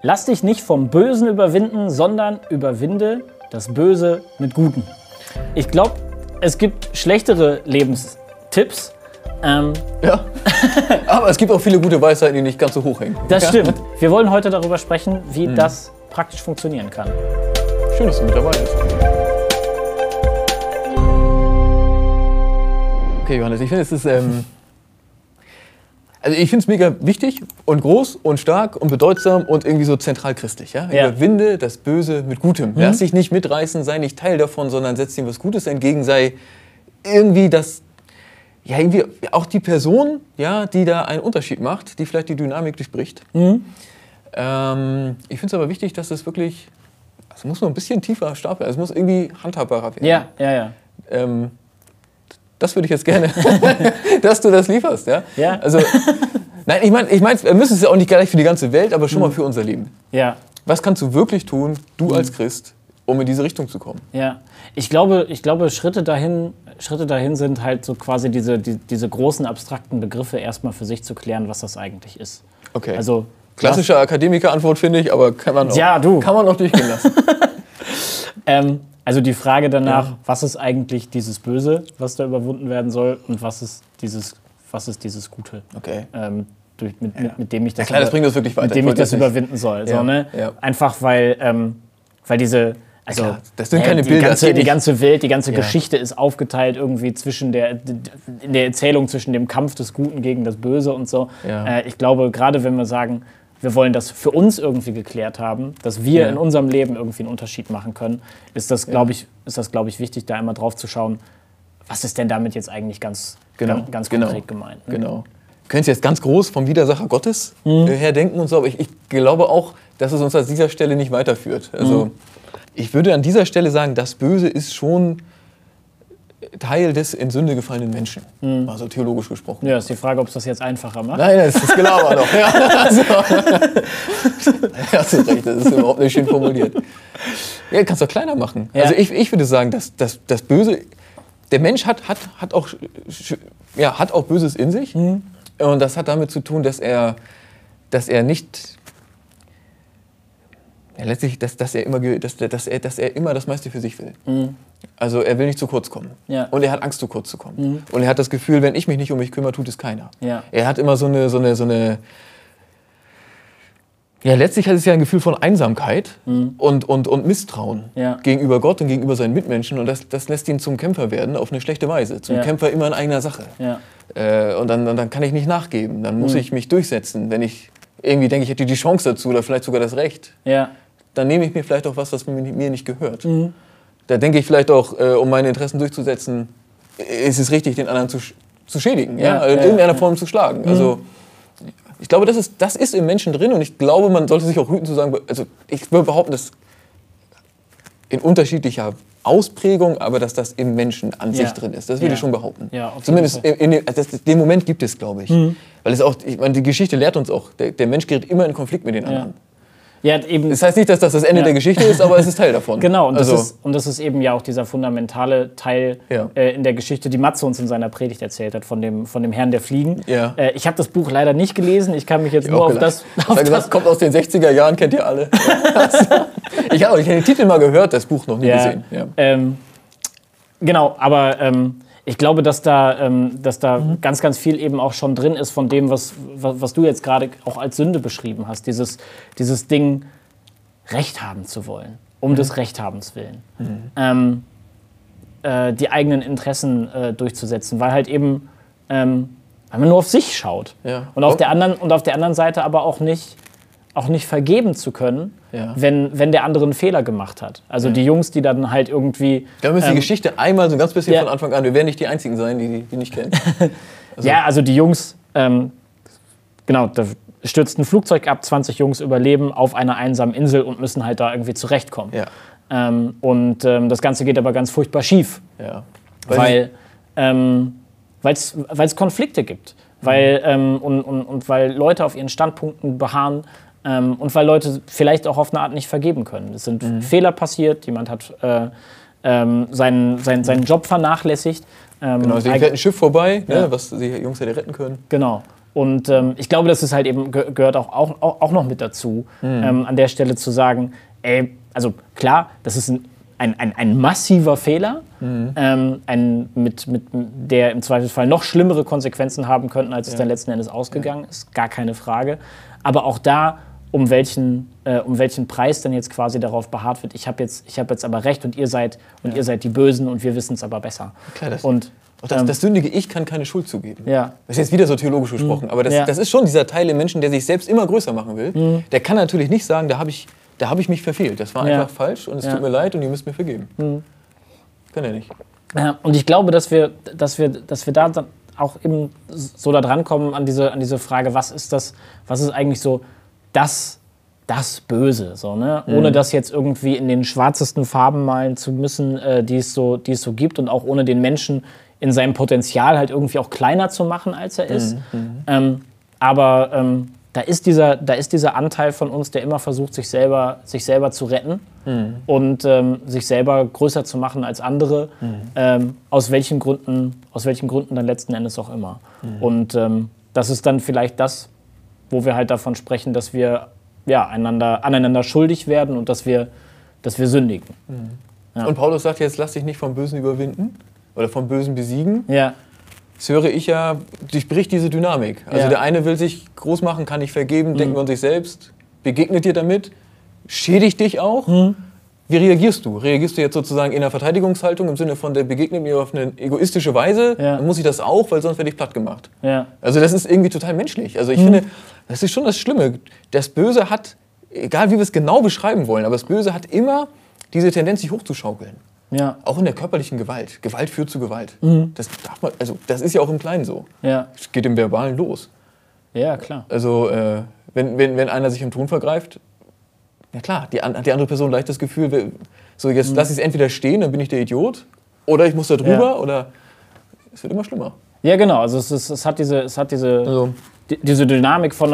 Lass dich nicht vom Bösen überwinden, sondern überwinde das Böse mit Guten. Ich glaube, es gibt schlechtere Lebenstipps. Ja, aber es gibt auch viele gute Weisheiten, die nicht ganz so hoch hängen. Das stimmt. Wir wollen heute darüber sprechen, wie das praktisch funktionieren kann. Schön, dass du mit dabei bist. Okay, Johannes, ich finde, es ist... Also ich finde es mega wichtig und groß und stark und bedeutsam und irgendwie so zentral christlich. Ja? Ja. Überwinde das Böse mit Gutem. Lass dich nicht mitreißen, sei nicht Teil davon, sondern setz ihm was Gutes entgegen. Sei irgendwie das, ja, irgendwie auch die Person, ja, die da einen Unterschied macht, die vielleicht die Dynamik durchbricht. Ich finde es aber wichtig, dass es wirklich, es muss noch ein bisschen tiefer stapeln, es muss irgendwie handhabbarer werden. Ja. Das würde ich jetzt gerne, dass du das lieferst. Ja? Ja. Also, nein, ich meine, wir müssen es ja auch nicht gleich für die ganze Welt, aber schon mal für unser Leben. Ja. Was kannst du wirklich tun, du als Christ, um in diese Richtung zu kommen? Ja. Ich glaube, Schritte dahin sind halt so quasi diese großen abstrakten Begriffe erstmal für sich zu klären, was das eigentlich ist. Okay. Also, klassische Akademiker-Antwort, finde ich, aber kann man auch durchgehen lassen. Also die Frage danach, was ist eigentlich dieses Böse, was da überwunden werden soll, und was ist dieses Gute, Okay. mit dem ich das, das bringt uns wirklich weiter. mit dem ich das überwinden soll. Ja. So, ne? Ja. Einfach weil diese, also klar, das sind keine Bilder, die ganze Welt, die ganze Geschichte ist aufgeteilt irgendwie in der Erzählung zwischen dem Kampf des Guten gegen das Böse und so. Ja. Ich glaube, gerade wenn wir sagen, wir wollen das für uns irgendwie geklärt haben, dass wir in unserem Leben irgendwie einen Unterschied machen können, ist das, glaube ich, wichtig, da immer drauf zu schauen, was ist denn damit jetzt eigentlich ganz konkret gemeint. Ne? Genau. Wir können es jetzt ganz groß vom Widersacher Gottes her denken und so, aber ich glaube auch, dass es uns an dieser Stelle nicht weiterführt. Also ich würde an dieser Stelle sagen, das Böse ist schon Teil des in Sünde gefallenen Menschen, also theologisch gesprochen. Ja, ist die Frage, ob es das jetzt einfacher macht. Nein, das ist Gelaber noch. Ja, also. Hast du recht, das ist überhaupt nicht schön formuliert. Ja, kannst du kleiner machen. Ja. Also ich würde sagen, dass das Böse, der Mensch hat auch Böses in sich. Und das hat damit zu tun, dass er nicht... Ja, letztlich, dass er immer das meiste für sich will. Also er will nicht zu kurz kommen. Ja. Und er hat Angst, zu kurz zu kommen. Und er hat das Gefühl, wenn ich mich nicht um mich kümmere, tut es keiner. Ja. Er hat immer so eine ja, letztlich hat es ja ein Gefühl von Einsamkeit und Misstrauen gegenüber Gott und gegenüber seinen Mitmenschen. Und das lässt ihn zum Kämpfer werden, auf eine schlechte Weise. Zum Kämpfer immer in eigener Sache. Ja. Und dann kann ich nicht nachgeben. Dann muss ich mich durchsetzen. Wenn ich irgendwie denke, ich hätte die Chance dazu oder vielleicht sogar das Recht, dann nehme ich mir vielleicht auch was mir nicht gehört. Da denke ich vielleicht auch, um meine Interessen durchzusetzen, ist es richtig, den anderen zu schädigen, in irgendeiner Form zu schlagen. Also ich glaube, das ist im Menschen drin, und ich glaube, man sollte sich auch hüten zu sagen, also ich würde behaupten, dass in unterschiedlicher Ausprägung, aber dass das im Menschen an sich drin ist. Das würde ich schon behaupten. Ja, zumindest den Moment gibt es, glaube ich. Weil es auch, ich meine, die Geschichte lehrt uns auch, der Mensch gerät immer in Konflikt mit den anderen. Ja, eben. Das heißt nicht, dass das das Ende der Geschichte ist, aber es ist Teil davon. Genau, und das ist eben ja auch dieser fundamentale Teil in der Geschichte, die Matze uns in seiner Predigt erzählt hat, von dem Herrn der Fliegen. Ja. Ich habe das Buch leider nicht gelesen, ich kann mich jetzt nur auf das... Das kommt aus den 60er Jahren, kennt ihr alle. Ich habe den Titel mal gehört, das Buch noch nie gesehen. Ja. Genau, aber ich glaube, dass da ganz, ganz viel eben auch schon drin ist von dem, was du jetzt gerade auch als Sünde beschrieben hast. Dieses Ding, Recht haben zu wollen, um des Rechthabens willen. Die eigenen Interessen durchzusetzen, weil halt eben, weil man nur auf sich schaut. Ja. Und auf der anderen Seite aber auch nicht vergeben zu können, wenn der andere einen Fehler gemacht hat. Also die Jungs, die dann halt irgendwie... Wir müssen die Geschichte einmal so ein ganz bisschen von Anfang an, wir werden nicht die Einzigen sein, die nicht kennen. Also die Jungs, da stürzt ein Flugzeug ab, 20 Jungs überleben auf einer einsamen Insel und müssen halt da irgendwie zurechtkommen. Ja. Das Ganze geht aber ganz furchtbar schief, weil es Konflikte gibt. Weil Leute auf ihren Standpunkten beharren, und weil Leute vielleicht auch auf eine Art nicht vergeben können. Es sind Fehler passiert, jemand hat seinen Job vernachlässigt. Genau, deswegen fährt ein Schiff vorbei, was die Jungs hätte retten können. Genau. Und ich glaube, das ist halt eben, gehört auch noch mit dazu, an der Stelle zu sagen, also klar, das ist ein massiver Fehler, der im Zweifelsfall noch schlimmere Konsequenzen haben könnten, als es dann letzten Endes ausgegangen ist, gar keine Frage. Aber auch da, um welchen Preis dann jetzt quasi darauf beharrt wird, ich hab jetzt aber recht und ihr seid die Bösen und wir wissen es aber besser. Klar, das sündige Ich kann keine Schuld zugeben. Ja. Das ist jetzt wieder so theologisch gesprochen, aber das ist schon dieser Teil im Menschen, der sich selbst immer größer machen will. Der kann natürlich nicht sagen, da habe ich mich verfehlt. Das war einfach falsch und es tut mir leid und ihr müsst mir vergeben. Kann er nicht. Ja, und ich glaube, dass wir da dann auch eben so da dran kommen an diese Frage, was ist eigentlich so das Böse, so, ne? Ohne das jetzt irgendwie in den schwarzesten Farben malen zu müssen, die es so gibt und auch ohne den Menschen in seinem Potenzial halt irgendwie auch kleiner zu machen, als er ist. Aber da ist dieser Anteil von uns, der immer versucht, sich selber zu retten und sich selber größer zu machen als andere, aus welchen Gründen dann letzten Endes auch immer. Und das ist dann vielleicht das, wo wir halt davon sprechen, dass wir aneinander schuldig werden und dass wir sündigen. Ja. Und Paulus sagt jetzt, lass dich nicht vom Bösen überwinden oder vom Bösen besiegen. Ja. Das höre ich ja, durchbricht diese Dynamik. Also der eine will sich groß machen, kann nicht vergeben, denkt nur an sich selbst, begegnet dir damit, schädigt dich auch. Wie reagierst du? Reagierst du jetzt sozusagen in einer Verteidigungshaltung im Sinne von, der begegnet mir auf eine egoistische Weise, dann muss ich das auch, weil sonst werde ich platt gemacht. Ja. Also das ist irgendwie total menschlich. Also ich finde, das ist schon das Schlimme. Das Böse hat, egal wie wir es genau beschreiben wollen, aber das Böse hat immer diese Tendenz, sich hochzuschaukeln. Ja. Auch in der körperlichen Gewalt. Gewalt führt zu Gewalt. Das darf man, also das ist ja auch im Kleinen so. Ja. Es geht im Verbalen los. Ja, klar. Also wenn einer sich im Ton vergreift, ja klar, die andere Person leicht das Gefühl, so jetzt lasse ich es entweder stehen, dann bin ich der Idiot, oder ich muss da drüber, oder es wird immer schlimmer. Ja, genau. Also es hat diese Dynamik von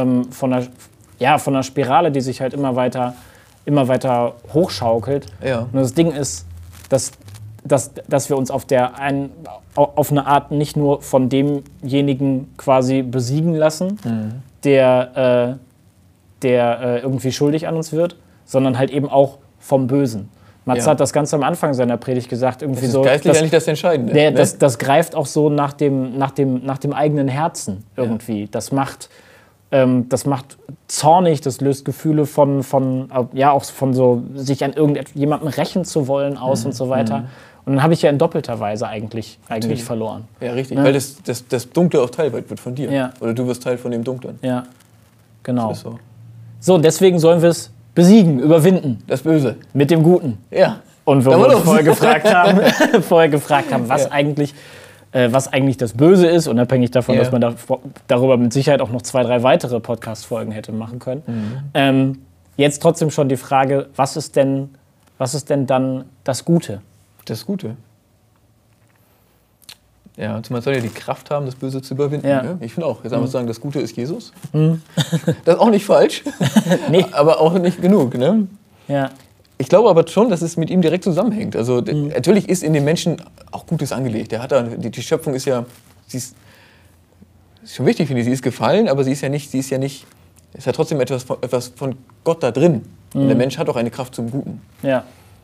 einer Spirale, die sich halt immer weiter hochschaukelt. Ja. Und das Ding ist, dass wir uns auf eine Art nicht nur von demjenigen quasi besiegen lassen, der irgendwie schuldig an uns wird, sondern halt eben auch vom Bösen. Matze hat das ganz am Anfang seiner Predigt gesagt, irgendwie das ist so. Geistlich eigentlich das Entscheidende. Das greift auch so nach dem eigenen Herzen irgendwie. Ja. Das macht zornig, das löst Gefühle von so, sich an irgendjemandem rächen zu wollen aus und so weiter. Und dann habe ich ja in doppelter Weise eigentlich verloren. Ja, richtig. Weil das Dunkle auch Teil wird von dir. Ja. Oder du wirst Teil von dem Dunklen. Ja, genau. Das ist so. So, deswegen sollen wir es besiegen, überwinden. Das Böse. Mit dem Guten. Ja. Und wo wir uns vorher gefragt haben, was eigentlich das Böse ist, unabhängig davon, dass man darüber mit Sicherheit auch noch 2, 3 weitere Podcast-Folgen hätte machen können. Jetzt trotzdem schon die Frage, was ist denn dann das Gute? Das Gute? Ja, man soll ja die Kraft haben, das Böse zu überwinden. Ja. Ne? Ich finde auch, jetzt einmal sagen, das Gute ist Jesus. Das ist auch nicht falsch, nee. Aber auch nicht genug. Ne? Ja. Ich glaube aber schon, dass es mit ihm direkt zusammenhängt. Also natürlich ist in den Menschen auch Gutes angelegt. Die Schöpfung ist ja, ist schon wichtig, finde ich, sie ist gefallen, aber sie ist ja trotzdem etwas von Gott da drin. Und der Mensch hat auch eine Kraft zum Guten. Ja.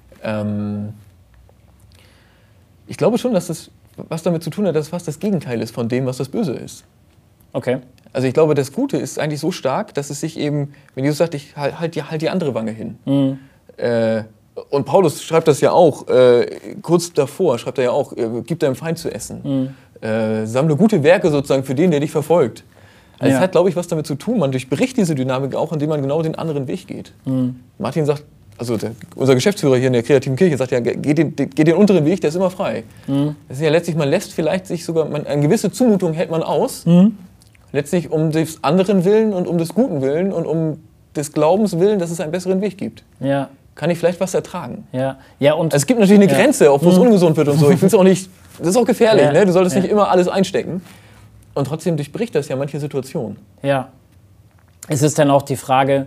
Ich glaube schon, dass das was damit zu tun hat, dass es fast das Gegenteil ist von dem, was das Böse ist. Okay. Also ich glaube, das Gute ist eigentlich so stark, dass es sich eben, wenn Jesus sagt, ich halt die andere Wange hin. Und Paulus schreibt das ja auch, kurz davor schreibt er ja auch, gib deinem Feind zu essen. Sammle gute Werke sozusagen für den, der dich verfolgt. Also es hat, glaube ich, was damit zu tun. Man durchbricht diese Dynamik auch, indem man genau den anderen Weg geht. Martin sagt, also unser Geschäftsführer hier in der kreativen Kirche sagt ja, geht den unteren Weg, der ist immer frei. Das ist ja letztlich, man lässt vielleicht sich sogar, eine gewisse Zumutung hält man aus, letztlich um des anderen Willen und um des Guten Willen und um des Glaubens Willen, dass es einen besseren Weg gibt. Ja. Kann ich vielleicht was ertragen? Ja. Und also es gibt natürlich eine Grenze, auch wo es ungesund wird und so. Ich will es auch nicht, das ist auch gefährlich, ne? Du solltest nicht immer alles einstecken. Und trotzdem durchbricht das ja manche Situationen. Ja. Es ist dann auch die Frage,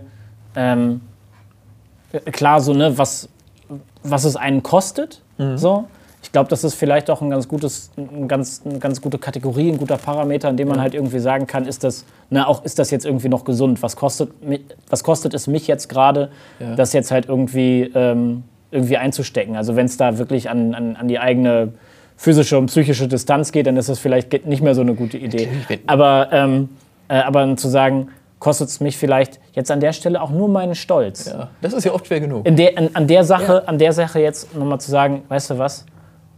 klar, so, ne, was es einen kostet. So. ich glaube, das ist vielleicht auch eine ganz gute Kategorie, ein guter Parameter, an dem man halt irgendwie sagen kann, ist das jetzt irgendwie noch gesund? Was kostet es mich jetzt gerade, das jetzt halt irgendwie einzustecken? Also wenn es da wirklich an die eigene physische und psychische Distanz geht, dann ist das vielleicht nicht mehr so eine gute Idee. Aber zu sagen, kostet es mich vielleicht jetzt an der Stelle auch nur meinen Stolz. Ja, das ist ja oft schwer genug. An der Sache jetzt nochmal zu sagen, weißt du was?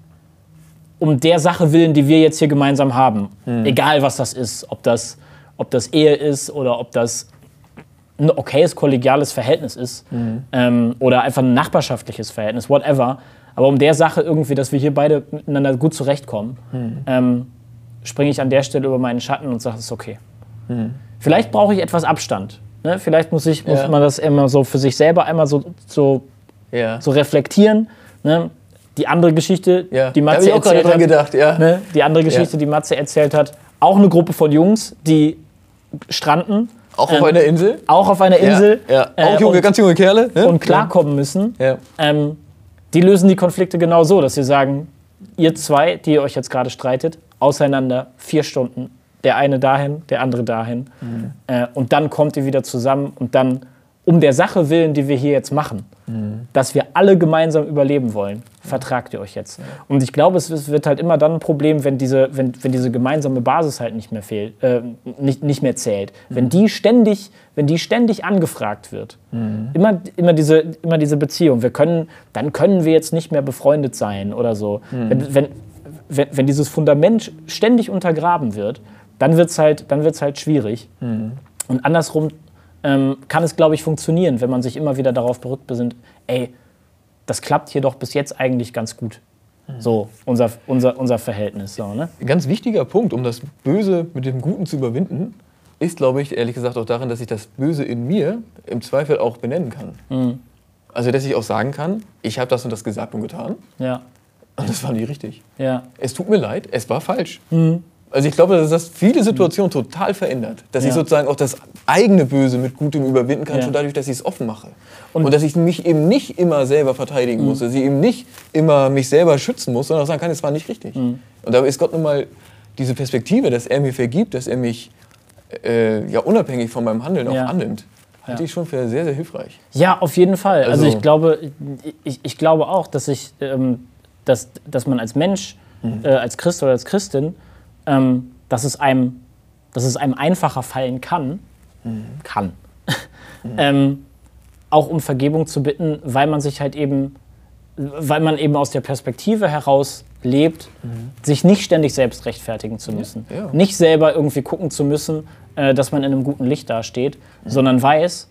Um der Sache willen, die wir jetzt hier gemeinsam haben, egal was das ist, ob das Ehe ist oder ob das ein okayes, kollegiales Verhältnis ist oder einfach ein nachbarschaftliches Verhältnis, whatever. Aber um der Sache irgendwie, dass wir hier beide miteinander gut zurechtkommen, springe ich an der Stelle über meinen Schatten und sage, es ist okay. Vielleicht brauche ich etwas Abstand. Ne? Vielleicht muss man das immer so für sich selber einmal so reflektieren. Ne? Die andere Geschichte, die Matze erzählt hat, gedacht, ne? Die andere Geschichte, die Matze erzählt hat, auch eine Gruppe von Jungs, die stranden. Auch auf einer Insel? Auch auf einer Insel. Ja. Auch ganz junge Kerle. Ne? Und klarkommen müssen. Ja. Die lösen die Konflikte genau so, dass sie sagen, ihr zwei, die ihr euch jetzt gerade streitet, auseinander 4 Stunden. Der eine dahin, der andere dahin. Und dann kommt ihr wieder zusammen und dann, um der Sache willen, die wir hier jetzt machen, dass wir alle gemeinsam überleben wollen, vertragt ihr euch jetzt. Und ich glaube, es wird halt immer dann ein Problem, wenn diese gemeinsame Basis halt nicht mehr zählt. Wenn die ständig angefragt wird. Immer diese Beziehung. Dann können wir jetzt nicht mehr befreundet sein oder so. Wenn dieses Fundament ständig untergraben wird, dann wird's halt schwierig. Und andersrum kann es, glaube ich, funktionieren, wenn man sich immer wieder darauf besinnt, ey, das klappt hier doch bis jetzt eigentlich ganz gut. So, unser Verhältnis. So, ne? Ein ganz wichtiger Punkt, um das Böse mit dem Guten zu überwinden, ist, glaube ich, ehrlich gesagt auch darin, dass ich das Böse in mir im Zweifel auch benennen kann. Also, dass ich auch sagen kann, ich habe das und das gesagt und getan. Ja. Und das war nie richtig. Ja. Es tut mir leid, es war falsch. Also ich glaube, dass das viele Situationen total verändert. Dass ich sozusagen auch das eigene Böse mit Gutem überwinden kann, schon dadurch, dass ich es offen mache. Und dass ich mich eben nicht immer selber verteidigen muss, dass ich eben nicht immer mich selber schützen muss, sondern auch sagen kann, es war nicht richtig. Und da ist Gott nun mal diese Perspektive, dass er mir vergibt, dass er mich unabhängig von meinem Handeln auch annimmt, halte ich schon für sehr, sehr hilfreich. Ja, auf jeden Fall. Also ich glaube auch, dass man als Mensch, als Christ oder als Christin, dass es einem einfacher fallen kann, auch um Vergebung zu bitten, weil man eben aus der Perspektive heraus lebt, sich nicht ständig selbst rechtfertigen zu müssen. Ja. Nicht selber irgendwie gucken zu müssen, dass man in einem guten Licht dasteht, sondern weiß,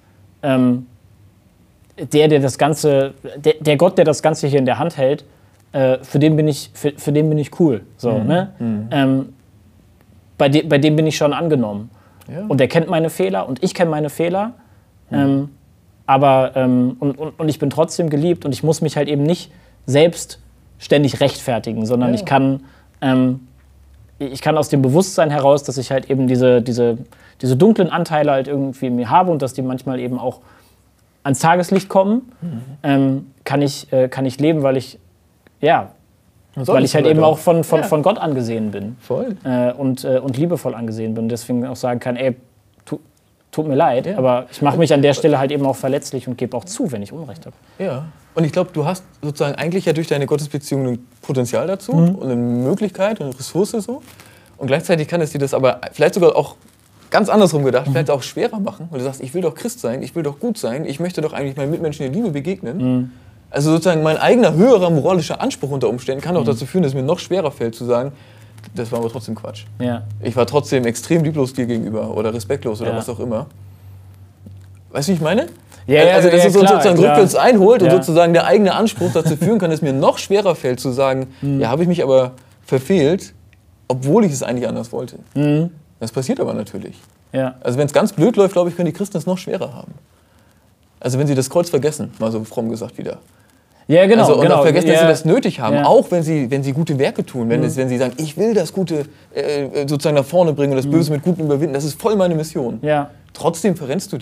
der Gott, der das Ganze hier in der Hand hält, für den bin ich cool. So, ne? Bei dem bin ich schon angenommen. Ja. Und er kennt meine Fehler und ich kenne meine Fehler. Und ich bin trotzdem geliebt und ich muss mich halt eben nicht selbst ständig rechtfertigen, sondern ich kann aus dem Bewusstsein heraus, dass ich halt eben diese dunklen Anteile halt irgendwie in mir habe und dass die manchmal eben auch ans Tageslicht kommen, kann ich leben, weil ich halt eben auch von Gott angesehen bin. Voll. Und liebevoll angesehen bin. Und deswegen auch sagen kann, ey, tut mir leid, aber ich mache mich an der Stelle halt eben auch verletzlich und gebe auch zu, wenn ich Unrecht habe. Ja. Und ich glaube, du hast sozusagen eigentlich ja durch deine Gottesbeziehung ein Potenzial dazu und eine Möglichkeit und eine Ressource so. Und gleichzeitig kann es dir das aber vielleicht sogar auch ganz andersrum gedacht, vielleicht auch schwerer machen, weil du sagst, ich will doch Christ sein, ich will doch gut sein, ich möchte doch eigentlich meinen Mitmenschen in Liebe begegnen. Also sozusagen mein eigener höherer moralischer Anspruch unter Umständen kann auch dazu führen, dass es mir noch schwerer fällt zu sagen, das war aber trotzdem Quatsch. Ja. Ich war trotzdem extrem lieblos dir gegenüber oder respektlos oder was auch immer. Weißt du, wie ich meine? Ja, also dass es sozusagen rückwärts einholt und sozusagen der eigene Anspruch dazu führen kann, dass es mir noch schwerer fällt zu sagen, ja, habe ich mich aber verfehlt, obwohl ich es eigentlich anders wollte. Das passiert aber natürlich. Ja. Also wenn es ganz blöd läuft, glaube ich, können die Christen es noch schwerer haben. Also wenn sie das Kreuz vergessen, mal so fromm gesagt wieder. Ja, genau. Also, und auch vergessen, dass sie das nötig haben, auch wenn sie gute Werke tun. Wenn sie sagen, ich will das Gute sozusagen nach vorne bringen und das Böse mit Gutem überwinden, das ist voll meine Mission. Ja. Trotzdem verrennst du dich.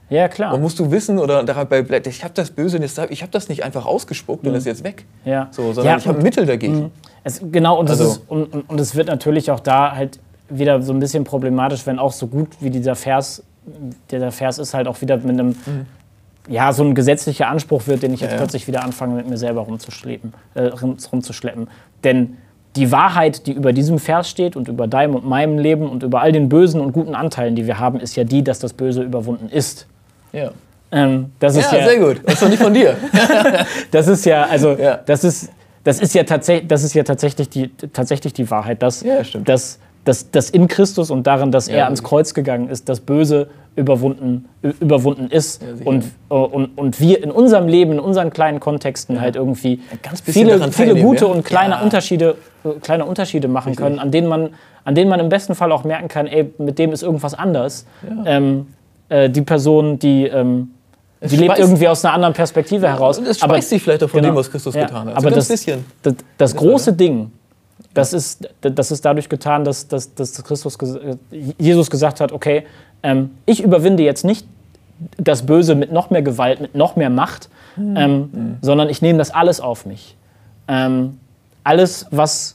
Ja, klar. Und musst du wissen oder dabei bleibt, ich habe das Böse, ich habe das nicht einfach ausgespuckt und ist jetzt weg. Ja. So, sondern ich habe ein Mittel dagegen. Genau, und es wird natürlich auch da halt wieder so ein bisschen problematisch, wenn auch so gut wie dieser Vers ist, halt auch wieder mit einem, so ein gesetzlicher Anspruch wird, den ich jetzt plötzlich wieder anfange, mit mir selber rumzuschleppen. Denn die Wahrheit, die über diesem Vers steht und über deinem und meinem Leben und über all den bösen und guten Anteilen, die wir haben, ist ja die, dass das Böse überwunden ist. Ja. Das ist ja sehr gut. Das ist doch nicht von dir. Das ist ja, also, das ist ja tatsächlich die Wahrheit, dass in Christus und darin, dass er ans Kreuz gegangen ist, das Böse überwunden ist und wir in unserem Leben, in unseren kleinen Kontexten halt irgendwie viele gute und kleine Unterschiede machen können, an denen man im besten Fall auch merken kann, ey, mit dem ist irgendwas anders. Die Person, die lebt irgendwie aus einer anderen Perspektive heraus. Und es speist sich vielleicht auch von dem, was Christus getan hat. Aber das große Ding, das ist dadurch getan, dass Jesus gesagt hat, okay, ich überwinde jetzt nicht das Böse mit noch mehr Gewalt, mit noch mehr Macht, sondern ich nehme das alles auf mich. Alles, was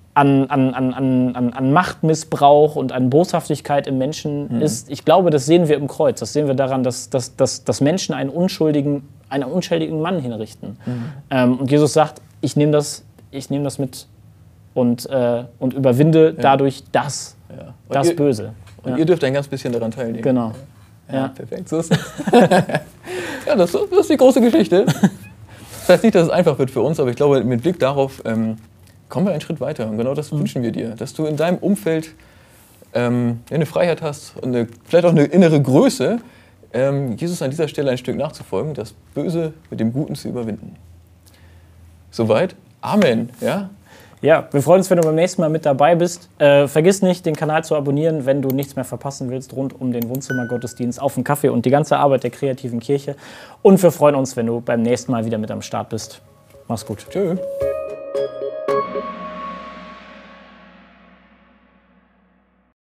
an Machtmissbrauch und an Boshaftigkeit im Menschen ist, ich glaube, das sehen wir im Kreuz. Das sehen wir daran, dass Menschen einen unschuldigen Mann hinrichten. Und Jesus sagt, ich nehme das mit und überwinde dadurch das Böse. Und ihr dürft ein ganz bisschen daran teilnehmen. Genau. Ja, perfekt. So ist es. Ja, das ist die große Geschichte. Das heißt nicht, dass es einfach wird für uns, aber ich glaube, mit Blick darauf kommen wir einen Schritt weiter. Und genau das wünschen wir dir. Dass du in deinem Umfeld eine Freiheit hast und vielleicht auch eine innere Größe, Jesus an dieser Stelle ein Stück nachzufolgen, das Böse mit dem Guten zu überwinden. Soweit. Amen. Ja? Ja, wir freuen uns, wenn du beim nächsten Mal mit dabei bist. Vergiss nicht, den Kanal zu abonnieren, wenn du nichts mehr verpassen willst rund um den Wohnzimmergottesdienst, auf den Kaffee und die ganze Arbeit der kreativen Kirche. Und wir freuen uns, wenn du beim nächsten Mal wieder mit am Start bist. Mach's gut. Tschö.